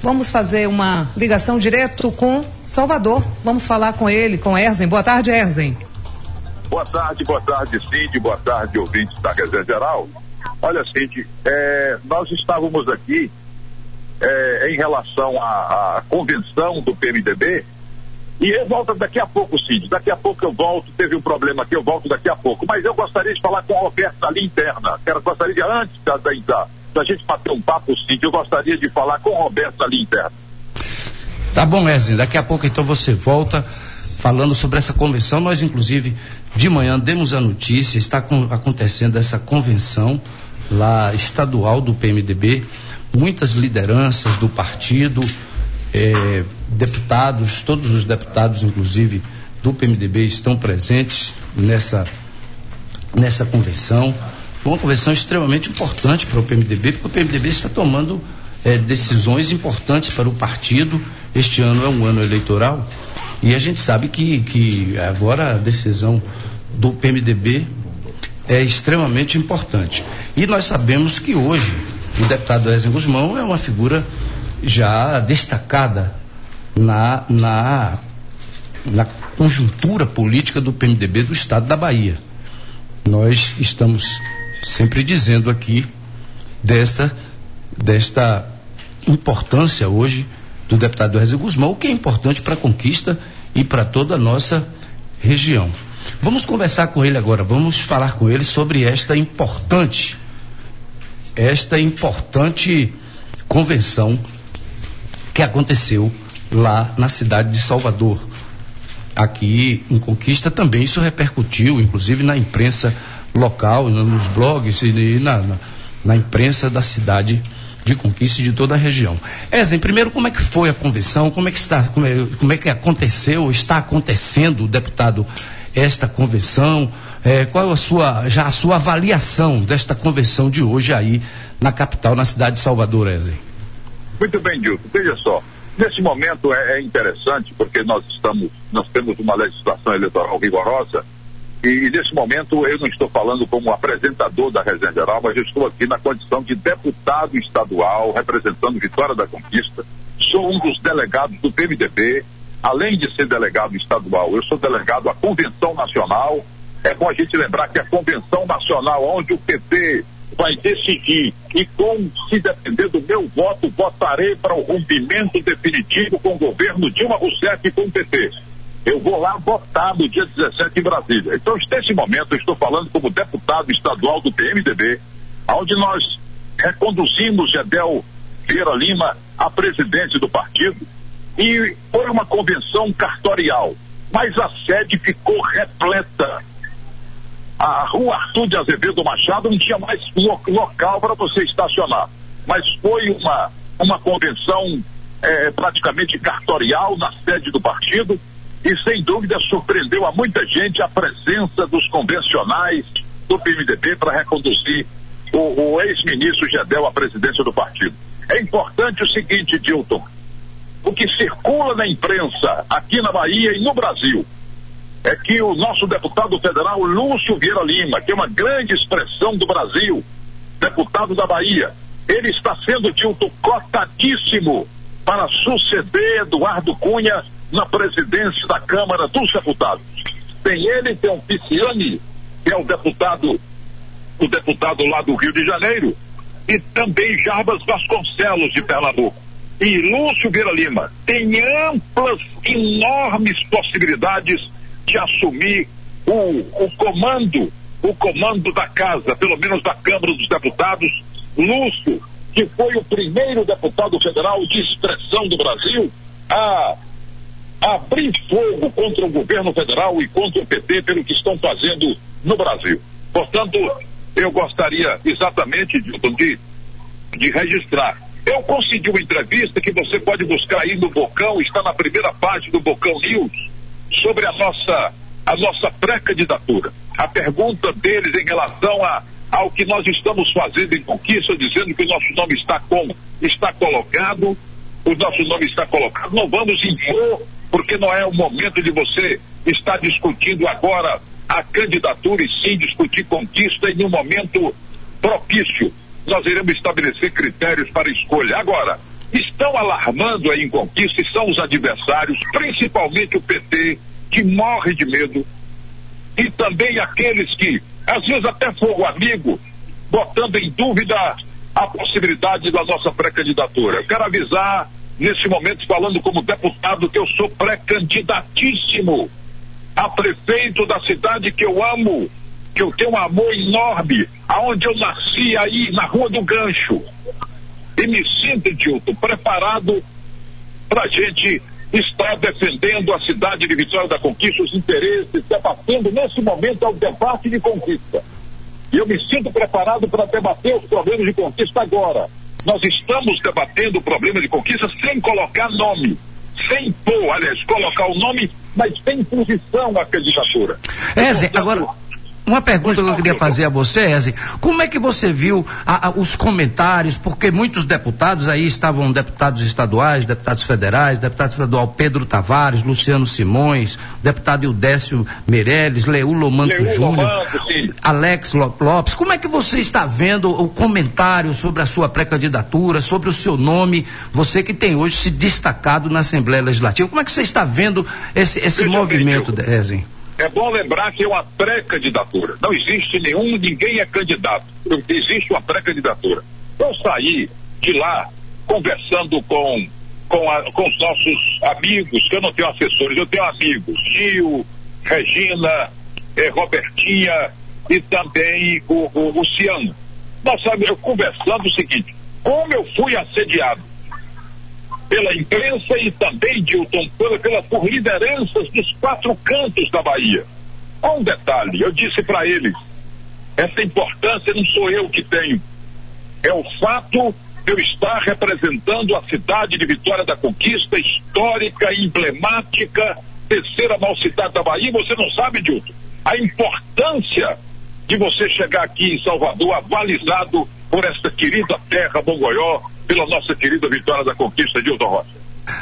Vamos fazer uma ligação direto com Salvador. Vamos falar com ele, com Erzen. Boa tarde, Erzen. Boa tarde, Cid. Boa tarde, ouvintes da Resenha Geral. Olha, Cid, nós estávamos aqui em relação à convenção do PMDB, e eu volto daqui a pouco, Cid. Daqui a pouco eu volto, teve um problema aqui, eu volto daqui a pouco. Mas eu gostaria de falar com o Roberto ali interna. Gostaria de, antes da gente bater um papo, Cid, eu gostaria de falar com o Roberto ali interna. Tá bom, Erzen, daqui a pouco então você volta falando sobre essa convenção. Nós, inclusive, de manhã demos a notícia, está acontecendo essa convenção lá estadual do PMDB, muitas lideranças do partido, deputados, todos os deputados, inclusive, do PMDB estão presentes nessa convenção. Foi uma convenção extremamente importante para o PMDB, porque o PMDB está tomando decisões importantes para o partido. Este ano é um ano eleitoral e a gente sabe que agora a decisão do PMDB é extremamente importante. E nós sabemos que hoje o deputado Erzen Gusmão é uma figura já destacada na conjuntura política do PMDB do estado da Bahia. Nós estamos sempre dizendo aqui desta importância hoje do deputado Erzen Gusmão, o que é importante para a conquista e para toda a nossa região. Vamos conversar com ele agora, vamos falar com ele sobre esta importante convenção que aconteceu lá na cidade de Salvador. Aqui em Conquista também isso repercutiu, inclusive na imprensa local, nos blogs e na imprensa da cidade de Conquista e de toda a região. Erzen, primeiro, como é que foi a convenção? Como é que aconteceu, está acontecendo, deputado, esta convenção? Qual a sua avaliação desta convenção de hoje aí na capital, na cidade de Salvador, Erzen? Muito bem, Dilton. Veja só, nesse momento é interessante porque nós temos uma legislação eleitoral rigorosa e nesse momento eu não estou falando como apresentador da Resenha Geral, mas eu estou aqui na condição de deputado estadual representando Vitória da Conquista. Sou um dos delegados do PMDB. Além de ser delegado estadual, eu sou delegado à Convenção Nacional. É bom a gente lembrar que a Convenção Nacional, onde o PT vai decidir, e se depender do meu voto, votarei para o rompimento definitivo com o governo Dilma Rousseff e com o PT. Eu vou lá votar no dia 17 em Brasília. Então, nesse momento, eu estou falando como deputado estadual do PMDB, onde nós reconduzimos Gedel Vieira Lima à presidência do partido, e foi uma convenção cartorial, mas a sede ficou repleta. A rua Arthur de Azevedo Machado não tinha mais local para você estacionar, mas foi uma convenção praticamente cartorial na sede do partido, e sem dúvida surpreendeu a muita gente a presença dos convencionais do PMDB para reconduzir o ex-ministro Gedel à presidência do partido. É importante o seguinte, Dilton: o que circula na imprensa aqui na Bahia e no Brasil é que o nosso deputado federal Lúcio Vieira Lima, que é uma grande expressão do Brasil, deputado da Bahia, ele está sendo, Dilton, cotadíssimo para suceder Eduardo Cunha na presidência da Câmara dos Deputados. Tem ele, tem o Pisciani, que é o deputado lá do Rio de Janeiro, e também Jarbas Vasconcelos, de Pernambuco. E Lúcio Vieira Lima tem amplas, enormes possibilidades de assumir o comando da casa, pelo menos da Câmara dos Deputados. Lúcio, que foi o primeiro deputado federal de expressão do Brasil a abrir fogo contra o governo federal e contra o PT pelo que estão fazendo no Brasil. Portanto, eu gostaria exatamente de registrar. Eu consegui uma entrevista que você pode buscar aí no Bocão, está na primeira página do Bocão News, sobre a nossa pré-candidatura. A pergunta deles em relação ao que nós estamos fazendo em Conquista, dizendo que o nosso nome está colocado, não vamos impor, porque não é o momento de você estar discutindo agora a candidatura e sim discutir Conquista em um momento propício. Nós iremos estabelecer critérios para escolha. Agora, estão alarmando aí em Conquista e são os adversários, principalmente o PT, que morre de medo, e também aqueles que, às vezes até foram amigo, botando em dúvida a possibilidade da nossa pré-candidatura. Eu quero avisar, nesse momento, falando como deputado, que eu sou pré-candidatíssimo a prefeito da cidade que eu amo, que eu tenho um amor enorme, aonde eu nasci aí, na Rua do Gancho. E me sinto, Dilton, preparado para a gente estar defendendo a cidade de Vitória da Conquista, os interesses, debatendo nesse momento ao debate de Conquista. E eu me sinto preparado para debater os problemas de Conquista agora. Nós estamos debatendo o problema de Conquista sem colocar nome, sem pôr, aliás, colocar o nome, mas sem posição à candidatura. Agora, uma pergunta que eu queria fazer a você, Eze, como é que você viu os comentários, porque muitos deputados aí estavam deputados estaduais, deputados federais, deputado estadual Pedro Tavares, Luciano Simões, deputado Ildécio Meirelles, Leulo Manto Júnior, Alex Lopes, como é que você está vendo o comentário sobre a sua pré-candidatura, sobre o seu nome, você que tem hoje se destacado na Assembleia Legislativa, como é que você está vendo esse movimento, Eze? É bom lembrar que é uma pré-candidatura. Não existe ninguém é candidato. Existe uma pré-candidatura. Eu saí de lá conversando com os nossos amigos, que eu não tenho assessores, eu tenho amigos, Gil, Regina, Robertinha e também o Luciano. Nós sabemos, conversando o seguinte, como eu fui assediado pela imprensa e também, Dilton, por lideranças dos 4 cantos da Bahia. Um detalhe, eu disse para eles, essa importância não sou eu que tenho, é o fato de eu estar representando a cidade de Vitória da Conquista, histórica, emblemática, terceira maior cidade da Bahia. Você não sabe, Dilton, a importância de você chegar aqui em Salvador avalizado por esta querida terra Mongoió, pela nossa querida Vitória da Conquista, Dilton Rocha.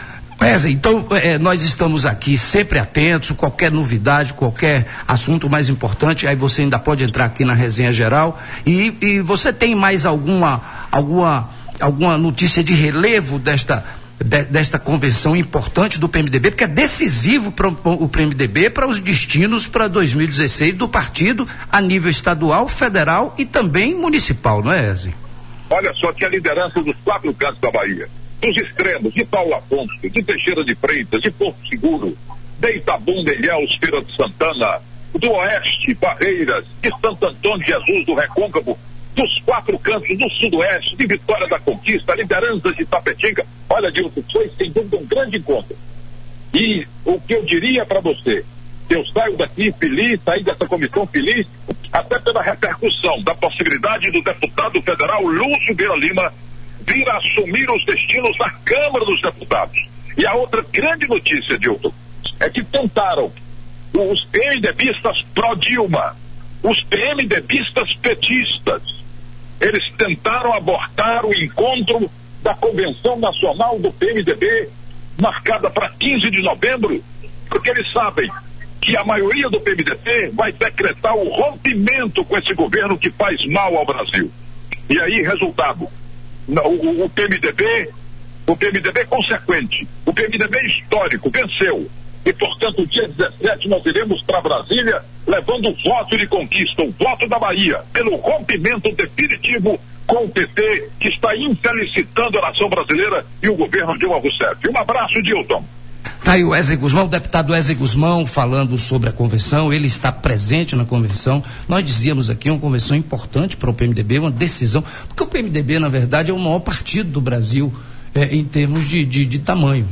Então, nós estamos aqui sempre atentos, qualquer novidade, qualquer assunto mais importante, aí você ainda pode entrar aqui na resenha geral, e você tem mais alguma notícia de relevo desta convenção importante do PMDB, porque é decisivo para o PMDB, para os destinos para 2016 do partido a nível estadual, federal e também municipal, não é, Eze? Olha só que a liderança dos 4 cantos da Bahia, dos extremos, de Paulo Afonso, de Teixeira de Freitas, de Porto Seguro, de Itabuna, Ilhéus, Feira de Santana, do Oeste, Barreiras, de Santo Antônio de Jesus, do Recôncavo, dos 4 cantos do Sudoeste, de Vitória da Conquista, lideranças de Tapetinga. Olha, Dilton, foi sem dúvida um grande encontro. E o que eu diria para você, eu saio daqui feliz, saí dessa comissão feliz, até pela repercussão da possibilidade do deputado federal Lúcio Vieira Lima vir a assumir os destinos da Câmara dos Deputados. E a outra grande notícia, Dilton, é que tentaram os PMDBistas pró-Dilma, os PMDBistas petistas, eles tentaram abortar o encontro da Convenção Nacional do PMDB, marcada para 15 de novembro, porque eles sabem que a maioria do PMDB vai decretar o rompimento com esse governo que faz mal ao Brasil. E aí, resultado, o PMDB consequente, o PMDB histórico venceu. E, portanto, dia 17 nós iremos para Brasília levando o voto de Conquista, o voto da Bahia, pelo rompimento definitivo com o PT, que está infelicitando a nação brasileira e o governo Dilma Rousseff. Um abraço, Dilton. Está aí o Wesley Guzmão, o deputado Wesley Guzmão, falando sobre a convenção. Ele está presente na convenção. Nós dizíamos aqui, uma convenção importante para o PMDB, uma decisão, porque o PMDB, na verdade, é o maior partido do Brasil em termos de tamanho.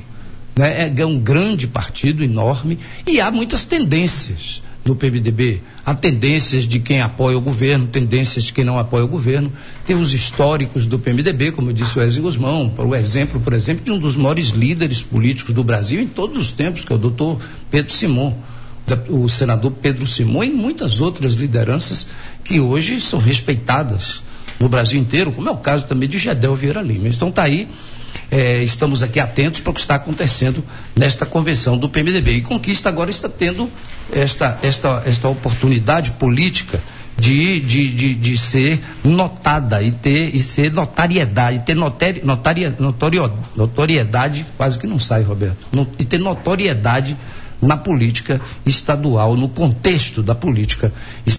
É um grande partido, enorme, e há muitas tendências no PMDB. Há tendências de quem apoia o governo, tendências de quem não apoia o governo. Tem os históricos do PMDB, como disse o Wesley Guzmão, por exemplo, de um dos maiores líderes políticos do Brasil em todos os tempos, que é o doutor Pedro Simon, o senador Pedro Simon, e muitas outras lideranças que hoje são respeitadas no Brasil inteiro, como é o caso também de Gedel Vieira Lima. Então está aí. Estamos aqui atentos para o que está acontecendo nesta convenção do PMDB. E Conquista agora está tendo esta oportunidade política de ser notada e ser notariedade, ter notoriedade, quase que não sai, Roberto, e ter notoriedade na política estadual, no contexto da política estadual.